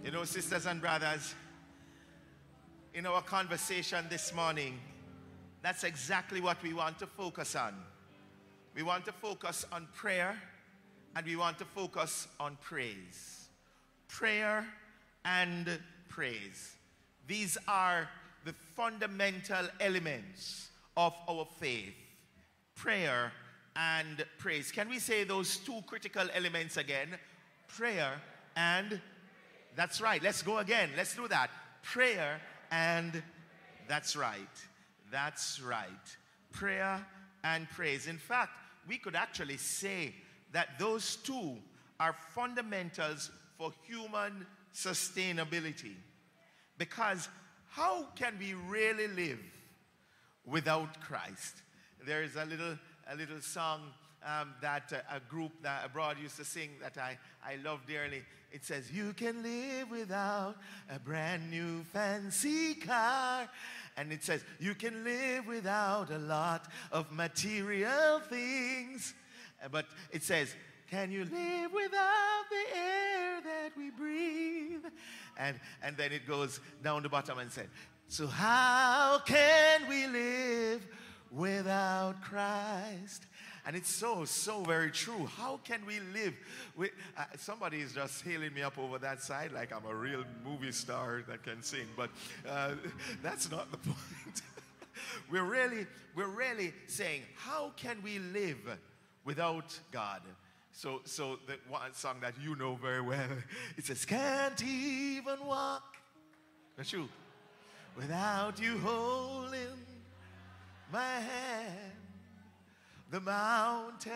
You know, sisters and brothers, in our conversation this morning, that's exactly what we want to focus on. We want to focus on prayer, and we want to focus on praise. Prayer and praise. These are the fundamental elements of our faith. Prayer and praise. Can we say those two critical elements again? Prayer and, that's right. Let's go again. Let's do that. Prayer and, that's right. That's right. Prayer and praise. In fact, we could actually say that those two are fundamentals for human sustainability. Because how can we really live without Christ? There is a little song that a group that abroad used to sing that I love dearly. It says, you can live without a brand new fancy car. And it says, you can live without a lot of material things. But it says, can you live without the air that we breathe? And then it goes down the bottom and said, so how can we live without Christ? And it's so very true. How can we live with... somebody is just hailing me up over that side like I'm a real movie star that can sing. But that's not the point. We're really saying, how can we live without God? So the one song that you know very well, it says, can't even walk. That's true. Without you holding my hand. The mountains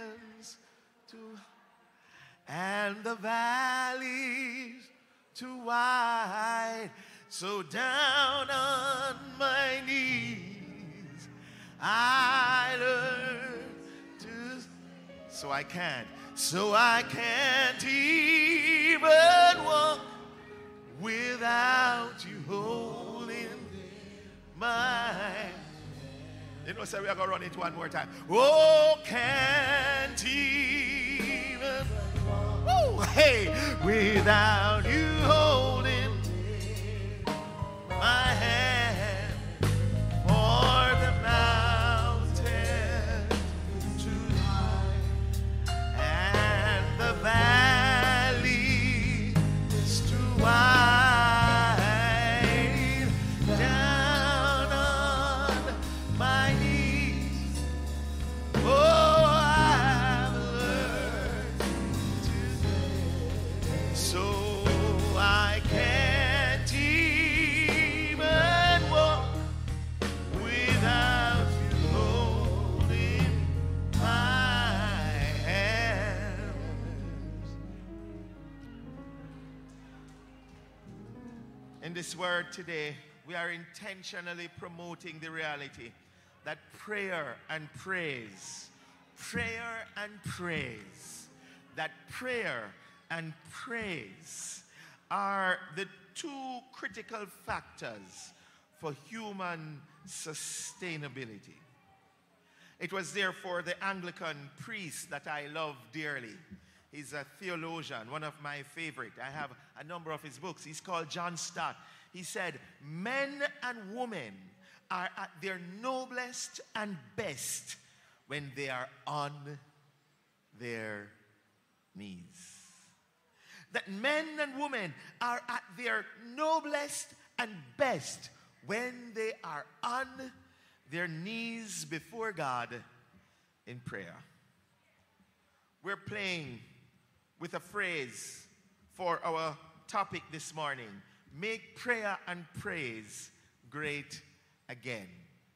and the valleys too wide. So down on my knees I learn to, so I can't even walk without you holding my hand. You know, so we are going to run it one more time. Oh, can't even, oh, hey, without you holding my hand, for the mountain too high and the valley is too wide. In this word today, we are intentionally promoting the reality that prayer and praise, that prayer and praise are the two critical factors for human sustainability. It was therefore the Anglican priest that I love dearly. He's a theologian, one of my favorite. I have a number of his books. He's called John Stott. He said, men and women are at their noblest and best when they are on their knees. That men and women are at their noblest and best when they are on their knees before God in prayer. We're playing with a phrase for our topic this morning. Make prayer and praise great again.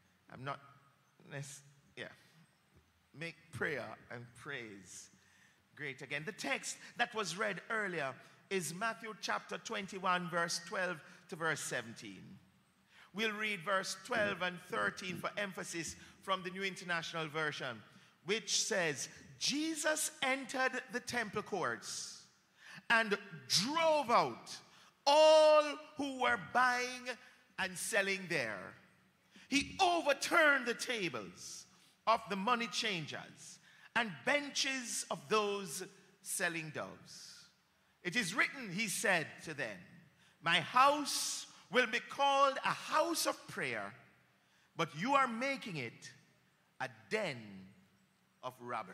Make prayer and praise great again. The text that was read earlier is Matthew chapter 21, verse 12 to verse 17. We'll read verse 12 and 13 for emphasis from the New International Version, which says, Jesus entered the temple courts and drove out all who were buying and selling there. He overturned the tables of the money changers and benches of those selling doves. It is written, he said to them, my house will be called a house of prayer, but you are making it a den of robbers.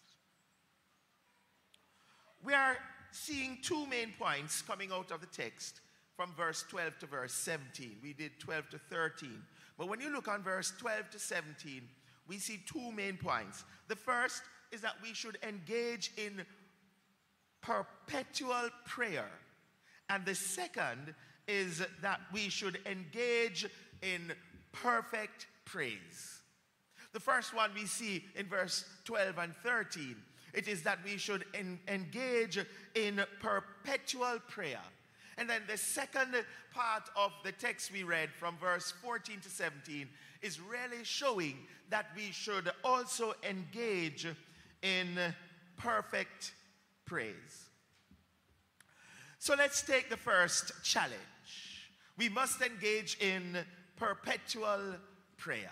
We are seeing two main points coming out of the text from verse 12 to verse 17. We did 12 to 13. But when you look on verse 12 to 17, we see two main points. The first is that we should engage in perpetual prayer. And the second is that we should engage in perfect praise. The first one we see in verse 12 and 13. It is that we should engage in perpetual prayer. And then the second part of the text we read from verse 14 to 17 is really showing that we should also engage in perfect praise. So let's take the first challenge. We must engage in perpetual prayer.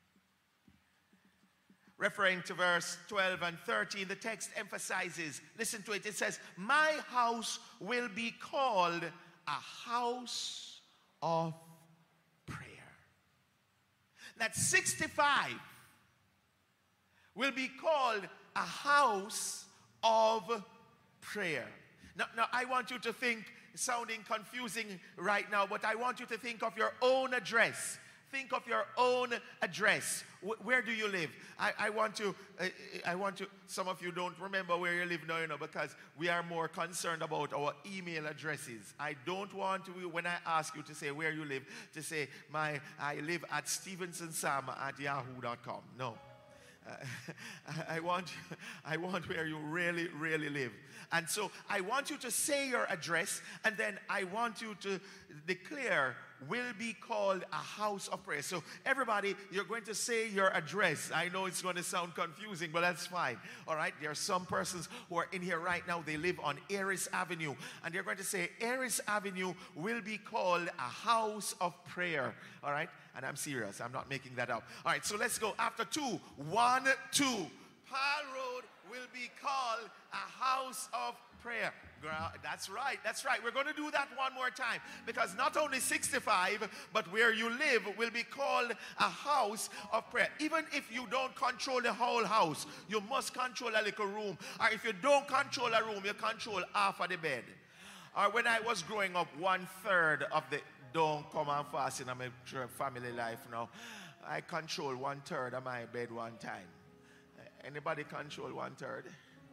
Referring to verse 12 and 13, the text emphasizes, listen to it, it says, my house will be called a house of prayer. That 65 will be called a house of prayer. Now, I want you to think, sounding confusing right now, but I want you to think of your own address. Think of your own address. Where do you live? I want to, some of you don't remember where you live now, because we are more concerned about our email addresses. I don't want to, when I ask you to say where you live, to say, I live at stevensonsam@yahoo.com. No. I want where you really, really live. And so I want you to say your address, and then I want you to declare, will be called a house of prayer. So everybody, you're going to say your address. I know it's going to sound confusing, but that's fine. All right, there are some persons who are in here right now. They live on Aris Avenue, and they're going to say, Aris Avenue will be called a house of prayer. All right, and I'm serious. I'm not making that up. All right, so let's go. After 2, 1, 2. Pearl Road will be called a house of prayer. That's right, that's right. We're going to do that one more time, because not only 65, but where you live will be called a house of prayer. Even if you don't control the whole house, you must control a little room. Or if you don't control a room, you control half of the bed. Or when I was growing up, 1/3 of the, don't come and fast in my family life now, I control 1/3 of my bed one time. Anybody control 1/3?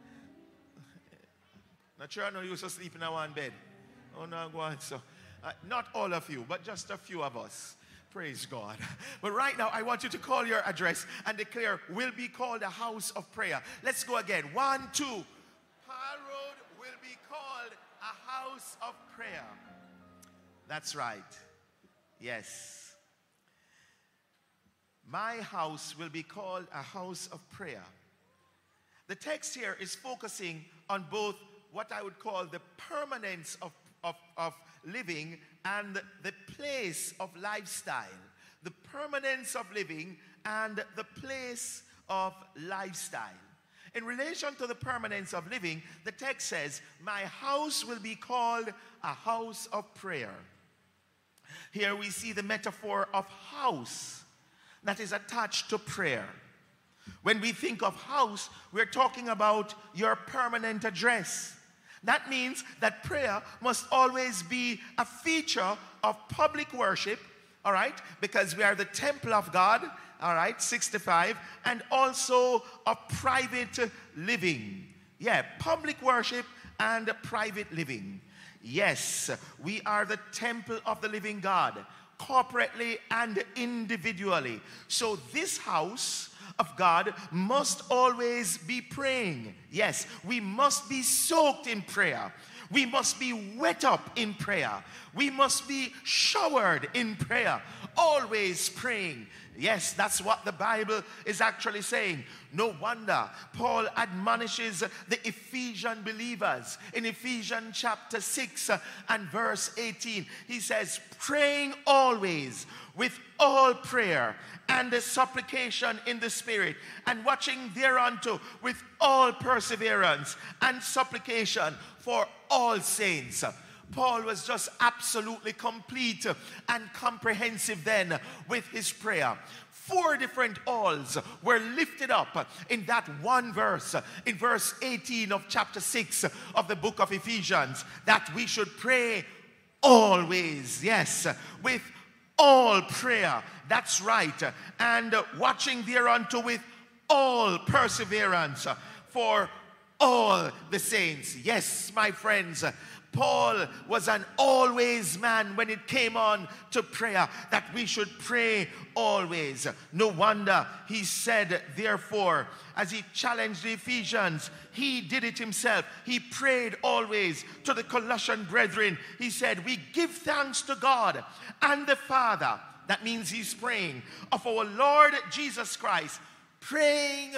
Not sure I know you used to sleep in one bed. Oh, no, go on. So, not all of you, but just a few of us. Praise God. But right now, I want you to call your address and declare, will be called a house of prayer. Let's go again. 1, 2. Pearl Road will be called a house of prayer. That's right. Yes. My house will be called a house of prayer. The text here is focusing on both what I would call the permanence of living and the place of lifestyle. The permanence of living and the place of lifestyle. In relation to the permanence of living, the text says, my house will be called a house of prayer. Here we see the metaphor of house that is attached to prayer. When we think of house, we're talking about your permanent address. That means that prayer must always be a feature of public worship, all right? Because we are the temple of God, all right, 65, and also of private living. Yeah, public worship and private living. Yes, we are the temple of the living God, corporately and individually. So this house of God must always be praying. Yes, we must be soaked in prayer. We must be wet up in prayer. We must be showered in prayer. Always praying. Yes, that's what the Bible is actually saying. No wonder Paul admonishes the Ephesian believers in Ephesians chapter 6 and verse 18. He says, praying always with all prayer and the supplication in the Spirit, and watching thereunto with all perseverance and supplication for all saints. Paul was just absolutely complete and comprehensive then with his prayer. 4 different alls were lifted up in that one verse, in verse 18 of chapter 6 of the book of Ephesians, that we should pray always, yes, with all prayer. That's right. And watching thereunto with all perseverance for all the saints. Yes, my friends, Paul was an always man when it came on to prayer, that we should pray always. No wonder he said, therefore, as he challenged the Ephesians, he did it himself. He prayed always. To the Colossian brethren, he said, we give thanks to God and the Father. That means he's praying of our Lord Jesus Christ, praying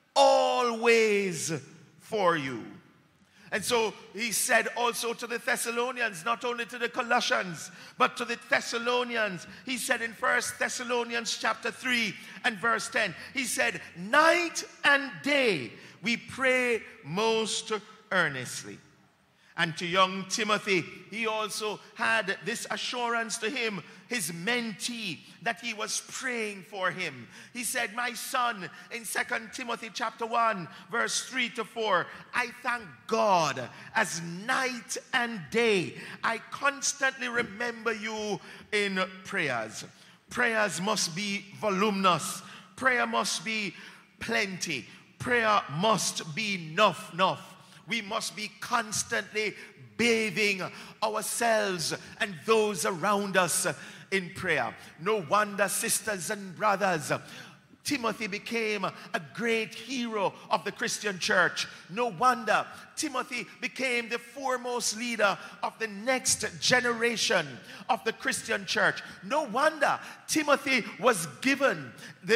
always for you. And so he said also to the Thessalonians, not only to the Colossians, but to the Thessalonians. He said in 1 Thessalonians chapter 3 and verse 10, he said, night and day we pray most earnestly. And to young Timothy, he also had this assurance to him, his mentee, that he was praying for him. He said, my son, in 2 Timothy chapter 1, verse 3 to 4, I thank God as night and day I constantly remember you in prayers. Prayers must be voluminous. Prayer must be plenty. Prayer must be enough. We must be constantly bathing ourselves and those around us in prayer. No wonder, sisters and brothers, Timothy became a great hero of the Christian church. No wonder Timothy became the foremost leader of the next generation of the Christian church. No wonder Timothy was given the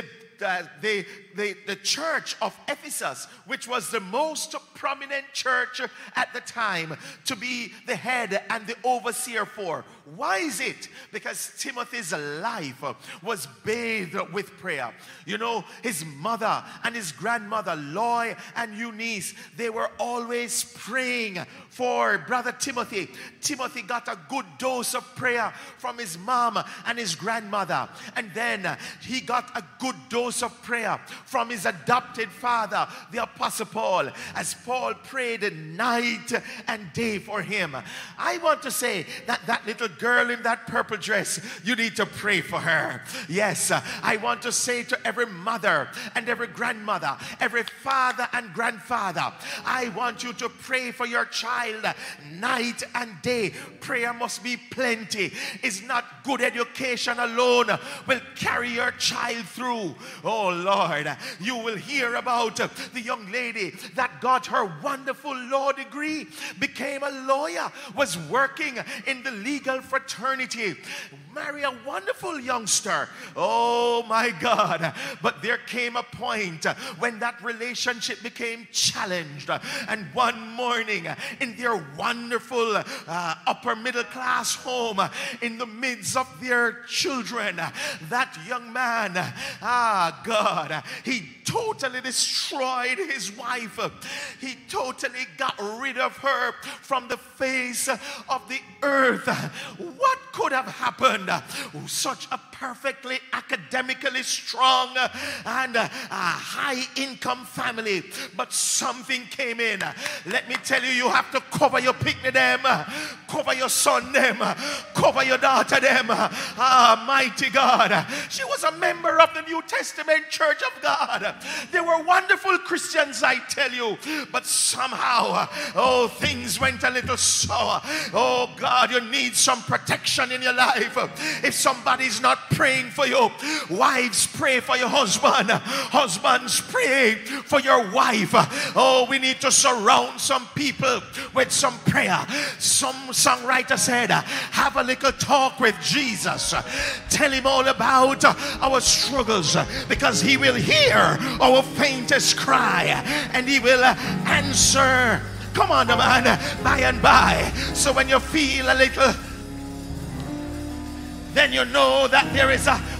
church of Ephesus, which was the most prominent church at the time, to be the head and the overseer for. Why is it? Because Timothy's life was bathed with prayer. You know, his mother and his grandmother, Loy and Eunice, they were always praying for brother Timothy. Timothy got a good dose of prayer from his mom and his grandmother. And then he got a good dose of prayer from his adopted father, the Apostle Paul, as Paul prayed night and day for him. I want to say that that little girl in that purple dress, you need to pray for her. Yes, I want to say to every mother and every grandmother, every father and grandfather, I want you to pray for your child night and day. Prayer must be plenty. It's not good education alone will carry your child through. Oh Lord, you will hear about the young lady that got her wonderful law degree, became a lawyer, was working in the legal fraternity, marry a wonderful youngster. Oh my God. But there came a point when that relationship became challenged, and one morning in their wonderful upper middle class home, in the midst of their children, that young man, God, he totally destroyed his wife. He totally got rid of her from the face of the earth. What could have happened? Such a perfectly academically strong and high income family, but something came in. Let me tell you, you have to cover your picnic them, cover your son them, cover your daughter them. Mighty God. She was a member of the New Testament Church of God. They were wonderful Christians, I tell you, but somehow, things went a little sour. Oh God, you need some protection in your life. If somebody's not praying for you, wives, pray for your husband. Husbands, pray for your wife. Oh, we need to surround some people with some prayer. Some songwriter said, have a little talk with Jesus. Tell him all about our struggles, because he will hear our faintest cry and he will answer. Come on, man, by and by. So when you feel a little, then you know that there is a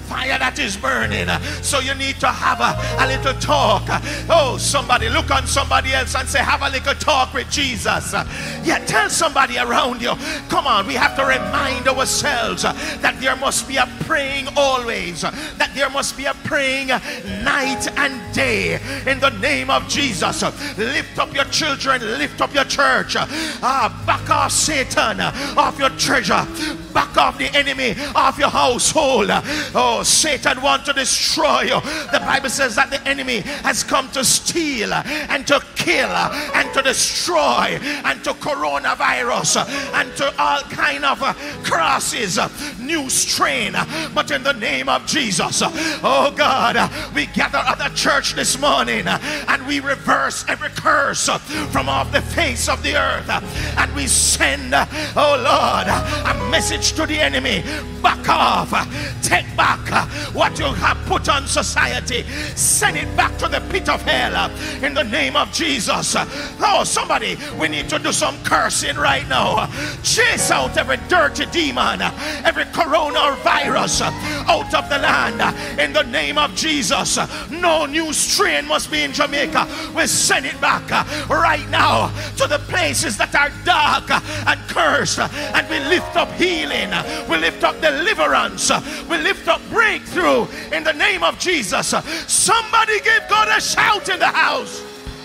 fire that is burning. So you need to have a little talk. Oh, somebody, look on somebody else and say, have a little talk with Jesus. Yeah, tell somebody around you. Come on, we have to remind ourselves that there must be a praying always, that there must be a praying night and day in the name of Jesus. Lift up your children, lift up your church. Back off Satan off your treasure, back off the enemy off your household. Oh, Satan wants to destroy you. The Bible says that the enemy has come to steal and to kill and to destroy and to coronavirus and to all kind of crosses, new strain. But in the name of Jesus, oh God, we gather at the church this morning and we reverse every curse from off the face of the earth, and we send, oh Lord, a message to the enemy. Back off, take back what you have put on society, send it back to the pit of hell in the name of Jesus. Oh, somebody, we need to do some cursing right now. Chase out every dirty demon, every coronavirus out of the land in the name of Jesus. No new strain must be in Jamaica. We send it back right now to the places that are dark and cursed, and we lift up healing, we lift up deliverance, we lift up breakthrough in the name of Jesus. Somebody give God a shout in the house.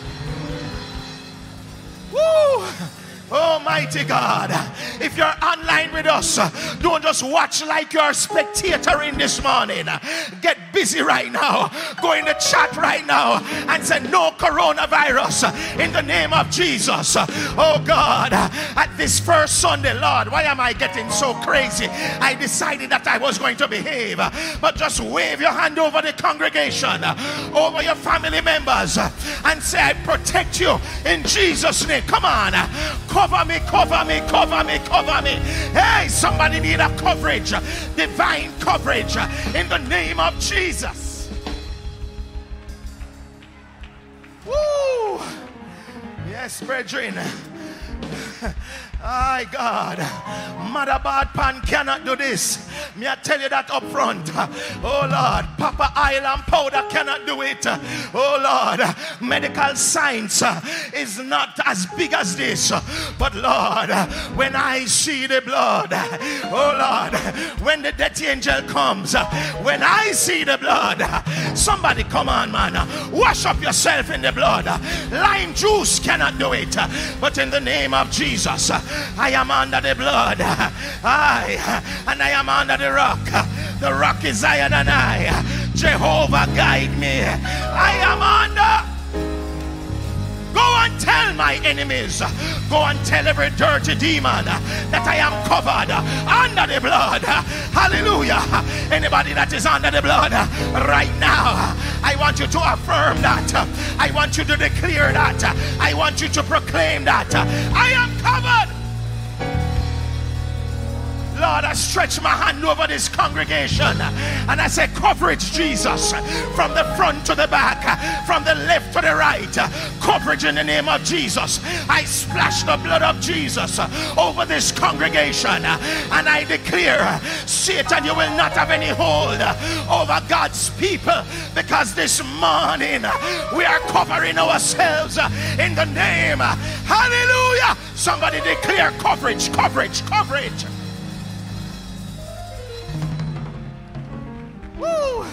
Woo! Almighty God, if you're online with us, don't just watch like you're a spectator in this morning. Get busy right now. Go in the chat right now and say no coronavirus in the name of Jesus. Oh God, at this first Sunday, Lord, why am I getting so crazy? I decided that I was going to behave, but just wave your hand over the congregation, over your family members, and say, I protect you in Jesus' name. Come on. Cover me, cover me, cover me, cover me. Hey, somebody need a coverage, divine coverage in the name of Jesus. Woo! Yes, brethren. My God, Mother Bad Pan cannot do this. Me I tell you that up front. Oh Lord, Papa Oil and Powder cannot do it. Oh Lord, medical science is not as big as this. But Lord, when I see the blood, oh Lord, when the death angel comes, when I see the blood, somebody come on, man, wash up yourself in the blood. Lime juice cannot do it. But in the name of Jesus, I am under the blood. And I am under the rock. The rock is higher than I. Jehovah guide me. I am under. Go and tell my enemies. Go and tell every dirty demon that I am covered under the blood. Hallelujah. Anybody that is under the blood right now, I want you to affirm that. I want you to declare that. I want you to proclaim that. I am covered. Lord, I stretch my hand over this congregation and I say, coverage, Jesus, from the front to the back, from the left to the right. Coverage in the name of Jesus. I splash the blood of Jesus over this congregation and I declare, Satan, you will not have any hold over God's people, because this morning we are covering ourselves in the name. Hallelujah. Somebody declare coverage, coverage, coverage. Woo!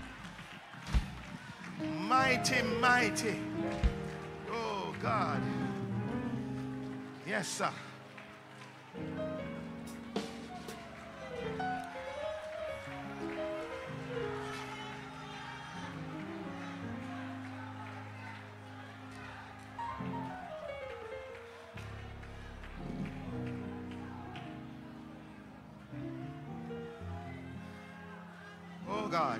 Mighty, mighty. Oh, God. Yes, sir. Oh, God.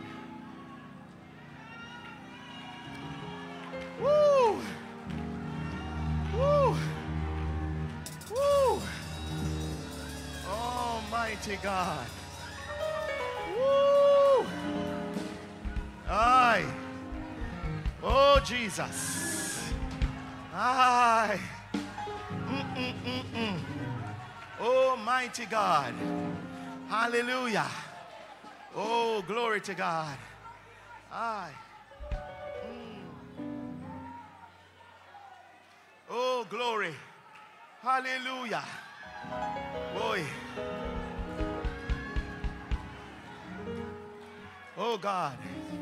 Woo! Woo! Woo! Almighty God. Woo! Aye. Oh, Jesus. Aye. Almighty God. Hallelujah. Oh, glory to God. Aye. Oh, glory. Hallelujah. Boy. Oh, God.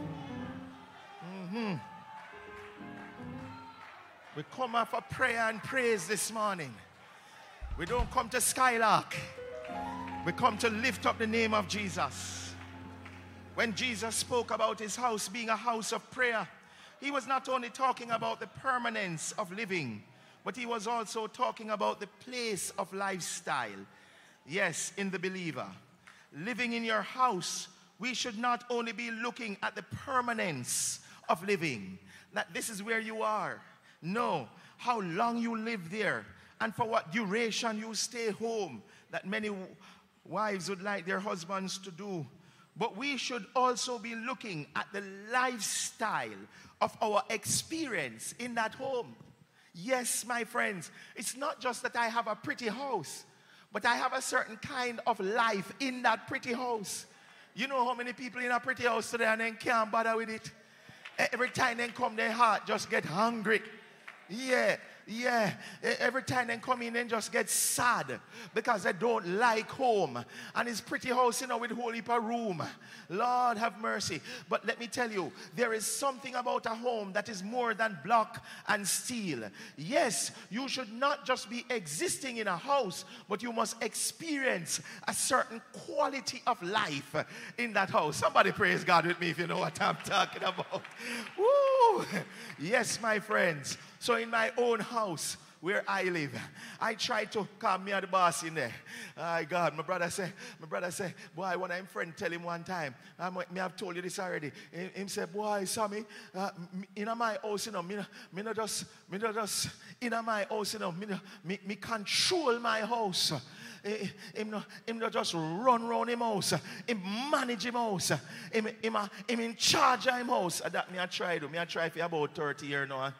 We come out for prayer and praise this morning. We don't come to skylark. We come to lift up the name of Jesus. When Jesus spoke about his house being a house of prayer, he was not only talking about the permanence of living, but he was also talking about the place of lifestyle. Yes, in the believer. Living in your house, we should not only be looking at the permanence of living, that this is where you are. No, how long you live there and for what duration you stay home, that many wives would like their husbands to do. But we should also be looking at the lifestyle of our experience in that home. Yes, my friends, it's not just that I have a pretty house, but I have a certain kind of life in that pretty house. You know how many people in a pretty house today and then can't bother with it? Every time they come, their heart just get hungry. Yeah. Every time they come in, they just get sad because they don't like home. And it's pretty house, with a whole heap of room. Lord have mercy. But let me tell you, there is something about a home that is more than block and steel. Yes, you should not just be existing in a house, but you must experience a certain quality of life in that house. Somebody praise God with me if you know what I'm talking about. Woo! Yes, my friends. So in my own house where I live, I try to calm me at the boss in there. My God, my brother say, boy, one of my friend tell him one time, me have told you this already. Him say, boy, Sammy, in my house, me not just in my house, me control my house. Him not just run around him house. Him manage him house. Him in charge of him house. That me I try to. Me I try for about 30 years now.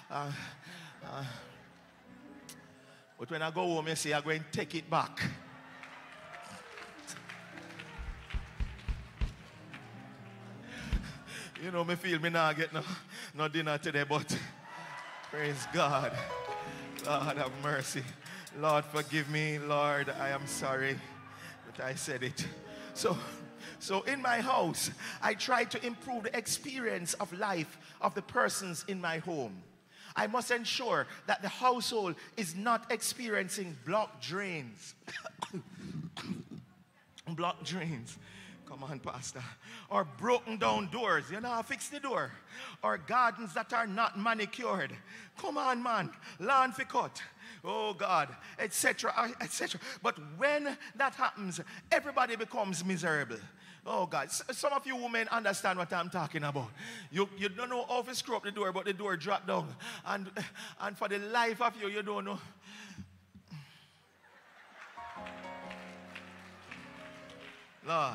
But when I go home, you see, I'm going to take it back. Me feel me now get no dinner today, but praise God. Lord have mercy. Lord forgive me. Lord, I am sorry that I said it. So in my house, I try to improve the experience of life of the persons in my home. I must ensure that the household is not experiencing blocked drains. Blocked drains. Come on, Pastor. Or broken down doors. Fix the door. Or gardens that are not manicured. Come on, man. Lawn for cut. Oh, God. Etc. Etc. But when that happens, everybody becomes miserable. Oh, God. Some of you women understand what I'm talking about. You don't know how to screw up the door, but the door dropped down. And for the life of you, you don't know. Lord.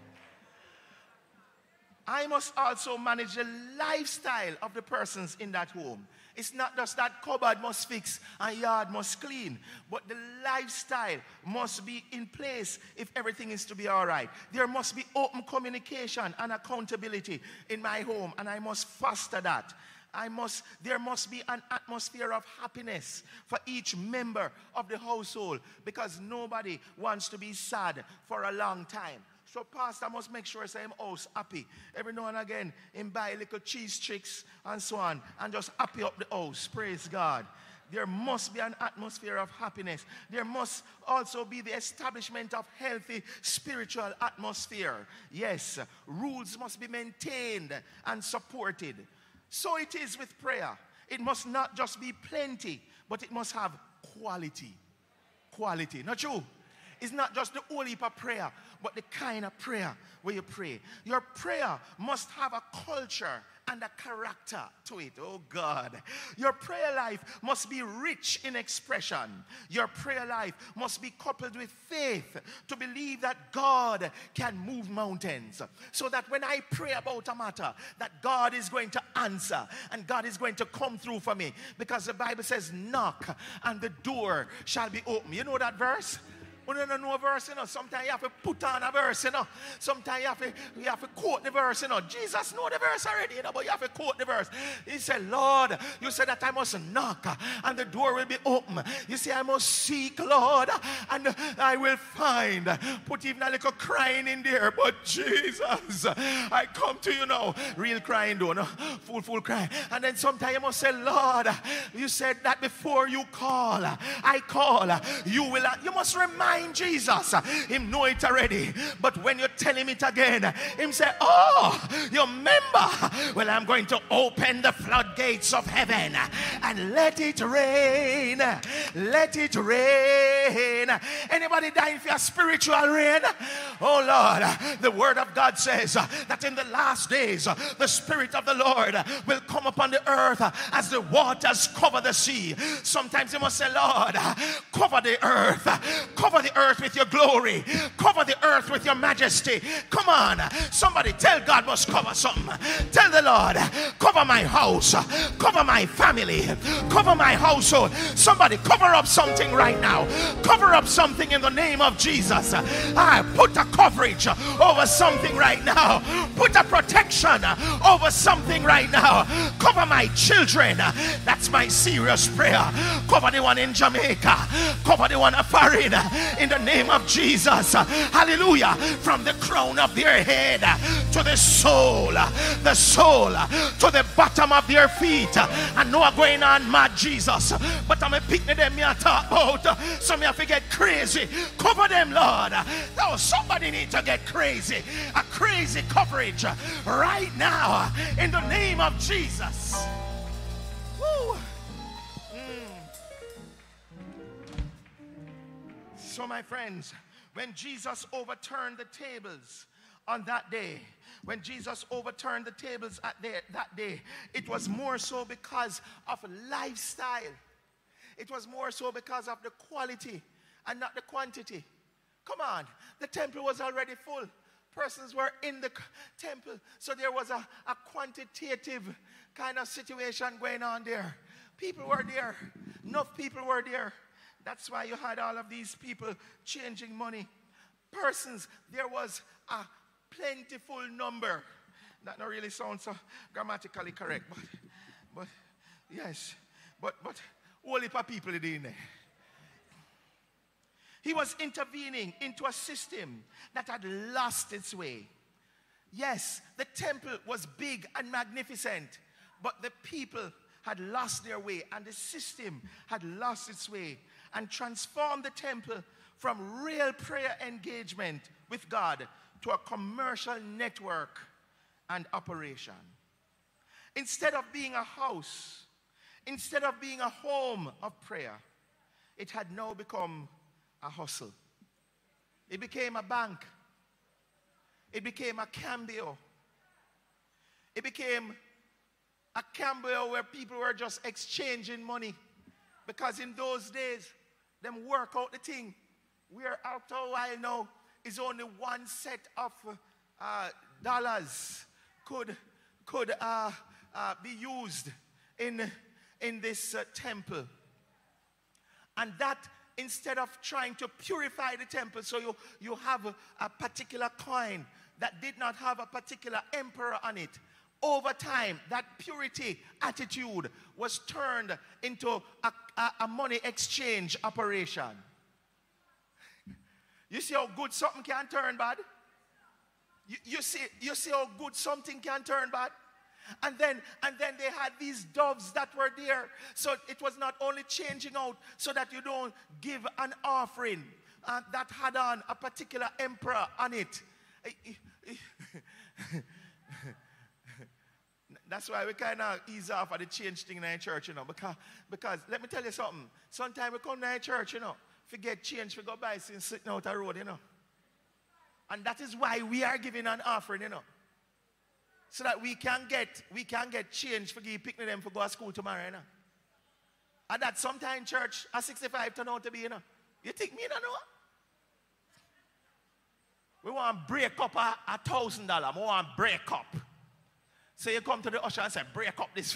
I must also manage the lifestyle of the persons in that home. It's not just that cupboard must fix and yard must clean, but the lifestyle must be in place if everything is to be all right. There must be open communication and accountability in my home, and I must foster that. There must be an atmosphere of happiness for each member of the household, because nobody wants to be sad for a long time. So pastor must make sure his house happy. Every now and again, him buy little cheese tricks and so on, and just happy up the house. Praise God. There must be an atmosphere of happiness. There must also be the establishment of healthy spiritual atmosphere. Yes, rules must be maintained and supported. So it is with prayer. It must not just be plenty, but it must have quality. Quality. Not true? It's not just the whole heap of prayer, but the kind of prayer where you pray. Your prayer must have a culture and a character to it. Oh God. Your prayer life must be rich in expression. Your prayer life must be coupled with faith to believe that God can move mountains. So that when I pray about a matter, that God is going to answer and God is going to come through for me. Because the Bible says, knock and the door shall be open. You know that verse? We don't know a verse, Sometimes you have to put on a verse, Sometimes you have to quote the verse, Jesus know the verse already, but you have to quote the verse. He said, Lord, you said that I must knock and the door will be open. You say I must seek, Lord, and I will find. Put even a little crying in there, but Jesus, I come to you now. Real crying though, no? Full crying. And then sometimes you must say, Lord, you said that before you call, I call. You must remind Jesus. Him know it already. But when you tell him it again, him say, oh, you remember? Well, I'm going to open the floodgates of heaven and let it rain. Let it rain. Anybody dying for a spiritual rain? Oh Lord, the word of God says that in the last days, the Spirit of the Lord will come upon the earth as the waters cover the sea. Sometimes you must say, Lord, cover the earth with your glory, cover the earth with your majesty. Come on, somebody tell God must cover something. Tell the Lord, cover my house, cover my family, cover my household. Somebody cover up something right now. Cover up something in the name of Jesus. I put a coverage over something right now. Put a protection over something right now. Cover my children. That's my serious prayer. Cover the one in Jamaica. Cover the one foreign in the name of Jesus. Hallelujah. From the crown of their head to the soul to the bottom of their feet. I know I'm going on mad, Jesus, but I'm a picnic them me I talk about. Some have to get crazy. Cover them, Lord. No, somebody need to get crazy. A crazy coverage right now in the name of Jesus. Woo. So my friends, when Jesus overturned the tables on that day, when Jesus overturned the tables that day, it was more so because of lifestyle. It was more so because of the quality and not the quantity. Come on, the temple was already full. Persons were in the temple, so there was a quantitative kind of situation going on there. People were there. Enough people were there. That's why you had all of these people changing money. Persons, there was a plentiful number. That not really sounds so grammatically correct, but yes, but whole heap of people in there. He was intervening into a system that had lost its way. Yes, the temple was big and magnificent, but the people had lost their way, and the system had lost its way and transformed the temple from real prayer engagement with God to a commercial network and operation. Instead of being a house, instead of being a home of prayer, it had now become a hustle. It became a bank. It became a cambio. It became a cambio where people were just exchanging money. Because in those days, them work out the thing. Where after a while now, is only one set of dollars could be used in this temple. And that, instead of trying to purify the temple, so you have a particular coin that did not have a particular emperor on it. Over time, that purity attitude was turned into a money exchange operation. You see how good something can turn bad? You see how good something can turn bad? And then they had these doves that were there. So it was not only changing out so that you don't give an offering that had on a particular emperor on it. That's why we kind of ease off of the change thing in our church, Because let me tell you something. Sometimes we come to our church, forget change, we go by since sitting out the road, And that is why we are giving an offering, So that we can get change for give picnic them for go to school tomorrow, And that sometimes church at 65 turn out to be, You think me, know? We want to break up $1,000. We want to break up. So you come to the usher and say, break up this.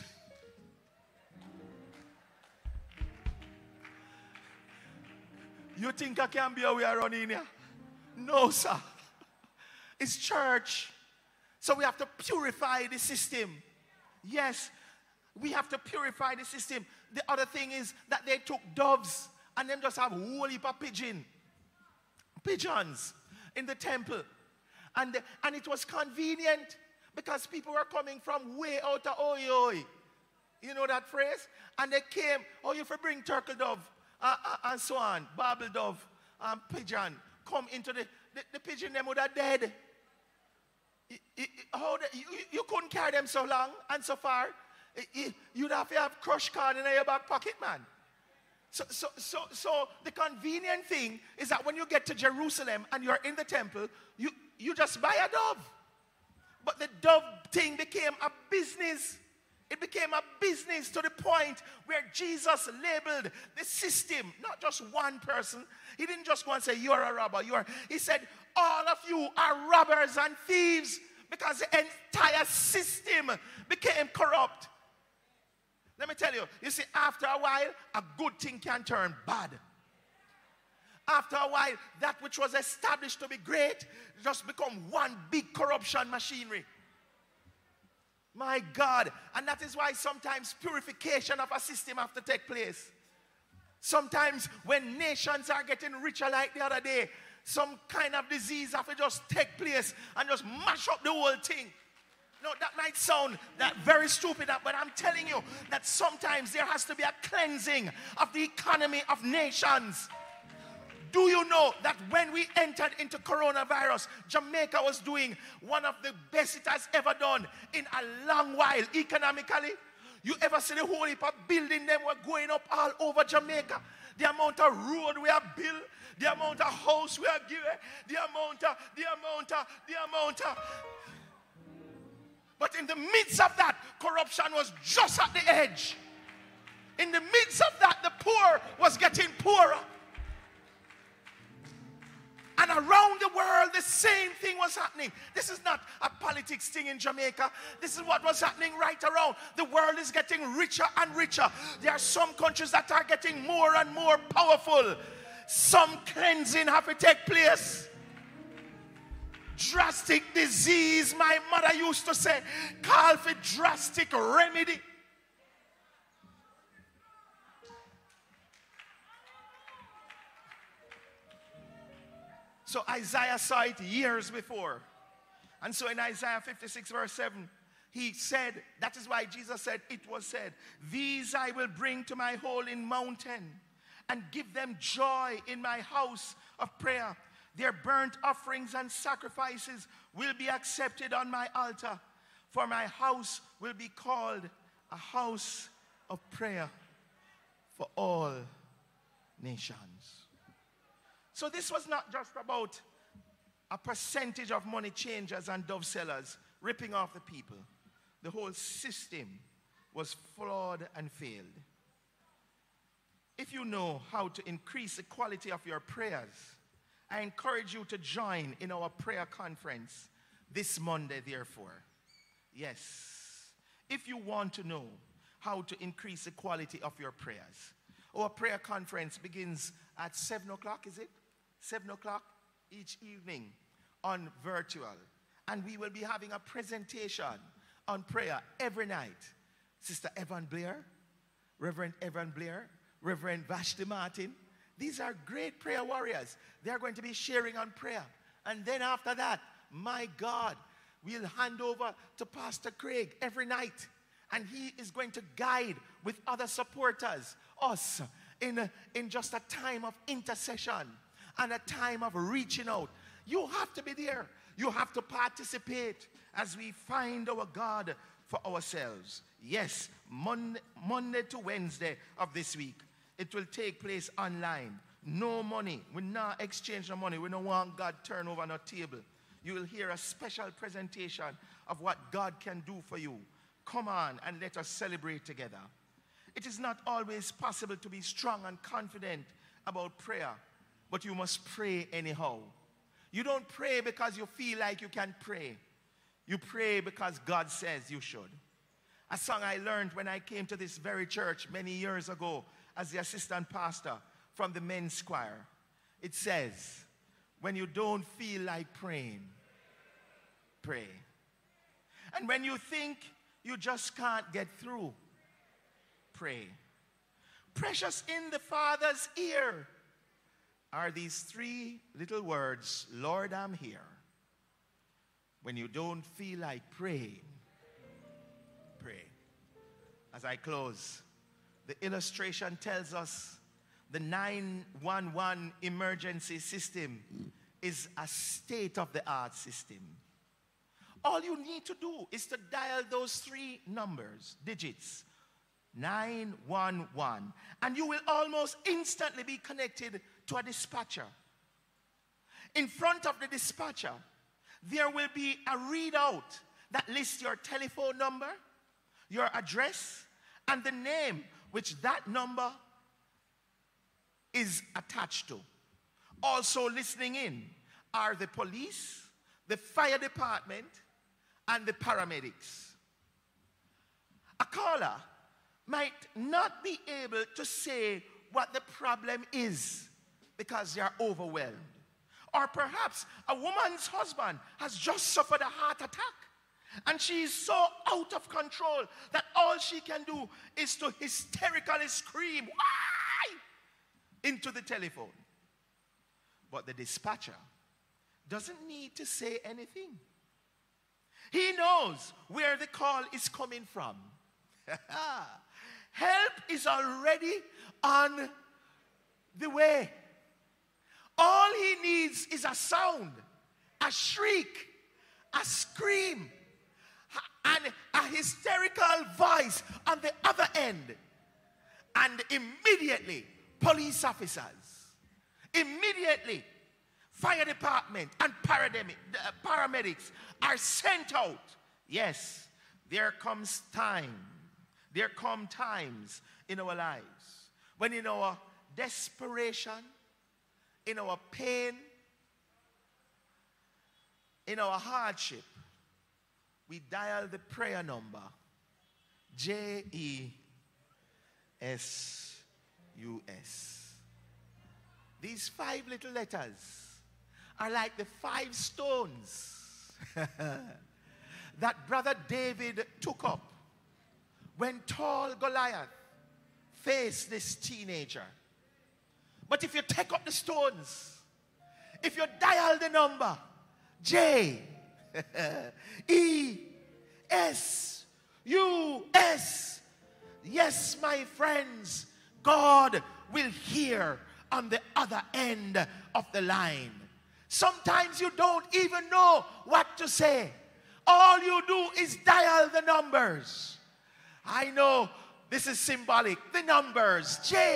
You think I can be a way around in here? No, sir. It's church. So we have to purify the system. Yes, we have to purify the system. The other thing is that they took doves and them just have a whole heap of pigeons in the temple. And it was convenient because people were coming from way out of Oi. You know that phrase? And they came, oh, you have bring turtle dove and so on, barbel dove, pigeon. Come into the pigeon, them would have dead. You couldn't carry them so long and so far. You'd have to have crushed corn in your back pocket, man. So the convenient thing is that when you get to Jerusalem and you're in the temple, you just buy a dove. But the dove thing became a business. It became a business to the point where Jesus labeled the system, not just one person. He didn't just go and say, you're a robber. He said, all of you are robbers and thieves because the entire system became corrupt. Let me tell you, you see, after a while, a good thing can turn bad. After a while, that which was established to be great just become one big corruption machinery. My God. And that is why sometimes purification of a system have to take place. Sometimes when nations are getting richer like the other day, some kind of disease have to just take place and just mash up the whole thing. No, that might sound that very stupid, but I'm telling you that sometimes there has to be a cleansing of the economy of nations. Do you know that when we entered into coronavirus, Jamaica was doing one of the best it has ever done in a long while economically? You ever see the whole heap of building them were going up all over Jamaica? The amount of road we have built, the amount of house we have given, the amount of. But in the midst of that, corruption was just at the edge. In the midst of that, the poor was getting poorer. And around the world, the same thing was happening. This is not a politics thing in Jamaica. This is what was happening right around. The world is getting richer and richer. There are some countries that are getting more and more powerful. Some cleansing have to take place. Drastic disease, my mother used to say, call for drastic remedy. So Isaiah saw it years before. And so in Isaiah 56 verse 7, he said, that is why Jesus said, it was said, these I will bring to my holy mountain and give them joy in my house of prayer. Their burnt offerings and sacrifices will be accepted on my altar, for my house will be called a house of prayer for all nations. So this was not just about a percentage of money changers and dove sellers ripping off the people. The whole system was flawed and failed. If you know how to increase the quality of your prayers, I encourage you to join in our prayer conference this Monday, therefore. Yes. If you want to know how to increase the quality of your prayers, our prayer conference begins at 7 o'clock, is it? 7 o'clock each evening on virtual. And we will be having a presentation on prayer every night. Sister Evan Blair, Reverend Evan Blair, Reverend Vashti Martin. These are great prayer warriors. They are going to be sharing on prayer. And then after that, my God, we'll hand over to Pastor Craig every night. And he is going to guide with other supporters, us, in just a time of intercession and a time of reaching out. You have to be there. You have to participate as we find our God for ourselves. Yes, Monday to Wednesday of this week. It will take place online. No money. We not exchange no money. We don't want God turn over on our table. You will hear a special presentation of what God can do for you. Come on and let us celebrate together. It is not always possible to be strong and confident about prayer, but you must pray anyhow. You don't pray because you feel like you can pray. You pray because God says you should. A song I learned when I came to this very church many years ago as the assistant pastor from the men's choir. It says, when you don't feel like praying, pray. And when you think you just can't get through, pray. Precious in the Father's ear are these three little words, Lord, I'm here. When you don't feel like praying, pray. As I close, the illustration tells us the 911 emergency system is a state-of-the-art system. All you need to do is to dial those three numbers, digits, 911, and you will almost instantly be connected to a dispatcher. In front of the dispatcher, there will be a readout that lists your telephone number, your address, and the name which that number is attached to. Also listening in are the police, the fire department, and the paramedics. A caller might not be able to say what the problem is because they are overwhelmed. Or perhaps a woman's husband has just suffered a heart attack and she is so out of control that all she can do is to hysterically scream, "Why?" into the telephone. But the dispatcher doesn't need to say anything. He knows where the call is coming from. Help is already on the way. All he needs is a sound, a shriek, a scream, and a hysterical voice on the other end. And immediately, police officers, immediately, fire department and paramedics are sent out. Yes, there comes time. There come times in our lives when in our desperation, in our pain, in our hardship, we dial the prayer number, JESUS. These 5 little letters are like the 5 stones that Brother David took up when tall Goliath faced this teenager. But if you take up the stones, if you dial the number, JESUS, yes, my friends, God will hear on the other end of the line. Sometimes you don't even know what to say. All you do is dial the numbers. I know this is symbolic. The numbers,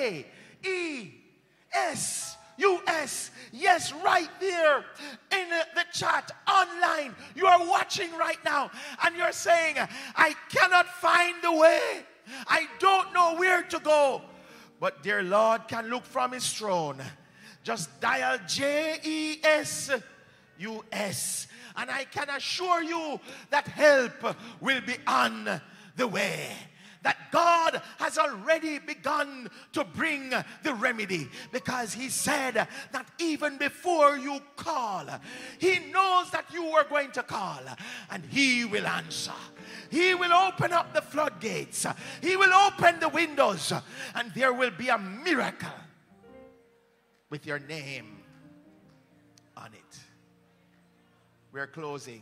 JESUS. Yes, right there in the chat online. You are watching right now and you're saying, I cannot find the way. I don't know where to go. But dear Lord can look from his throne. Just dial JESUS. And I can assure you that help will be on the way. That God has already begun to bring the remedy. Because he said that even before you call, he knows that you are going to call. And he will answer. He will open up the floodgates. He will open the windows. And there will be a miracle with your name on it. We're closing.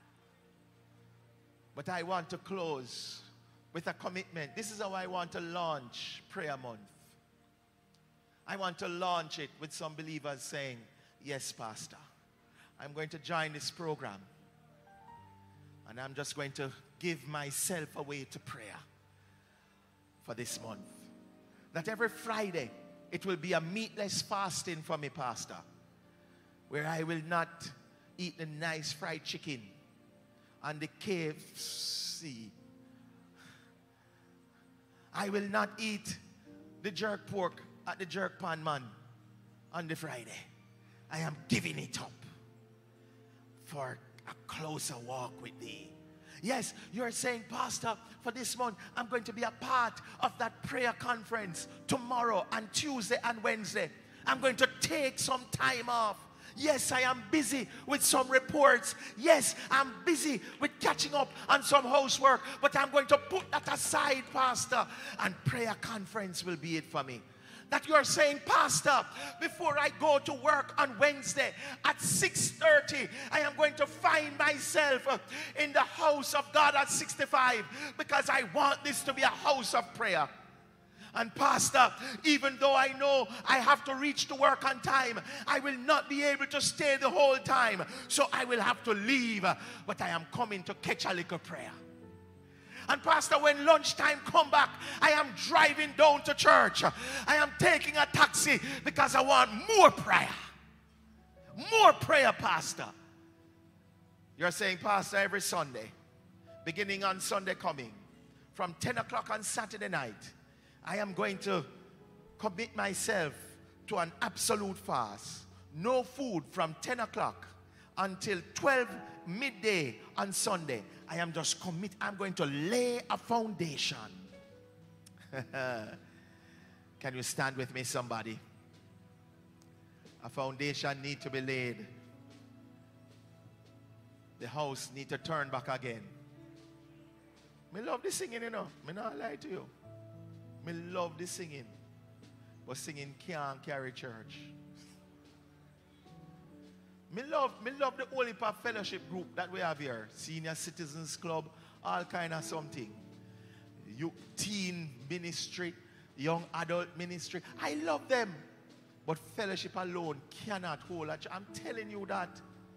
But I want to close with a commitment. This is how I want to launch Prayer Month. I want to launch it with some believers saying, yes, Pastor, I'm going to join this program. And I'm just going to give myself away to prayer for this month. That every Friday, it will be a meatless fasting for me, Pastor, where I will not eat the nice fried chicken and the KFC. I will not eat the jerk pork at the jerk pan man on the Friday. I am giving it up for a closer walk with thee. Yes, you're saying, Pastor, for this month, I'm going to be a part of that prayer conference tomorrow and Tuesday and Wednesday. I'm going to take some time off. Yes, I am busy with some reports. Yes, I'm busy with catching up on some housework. But I'm going to put that aside, Pastor. And prayer conference will be it for me. That you are saying, Pastor, before I go to work on Wednesday at 6:30, I am going to find myself in the house of God at 65 because I want this to be a house of prayer. And Pastor, even though I know I have to reach to work on time, I will not be able to stay the whole time. So I will have to leave. But I am coming to catch a little prayer. And Pastor, when lunchtime come back, I am driving down to church. I am taking a taxi because I want more prayer. More prayer, Pastor. You're saying, Pastor, every Sunday, beginning on Sunday coming, from 10 o'clock on Saturday night, I am going to commit myself to an absolute fast. No food from 10 o'clock until 12 midday on Sunday. I am just I'm going to lay a foundation. Can you stand with me, somebody? A foundation need to be laid. The house need to turn back again. Me love the singing, you know. Me not lie to you. Me love the singing. But singing can't carry church. Me love the Holy Path Fellowship group that we have here. Senior Citizens Club, all kind of something. Teen ministry, young adult ministry. I love them. But fellowship alone cannot hold a church. I'm telling you that.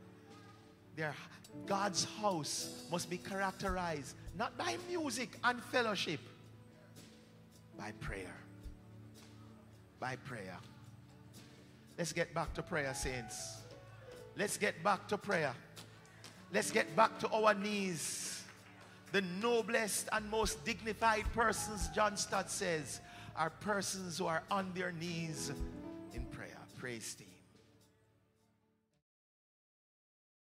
God's house must be characterized not by music and fellowship, by prayer. By prayer. Let's get back to prayer, saints. Let's get back to prayer. Let's get back to our knees. The noblest and most dignified persons, John Stott says, are persons who are on their knees in prayer. Praise Steve.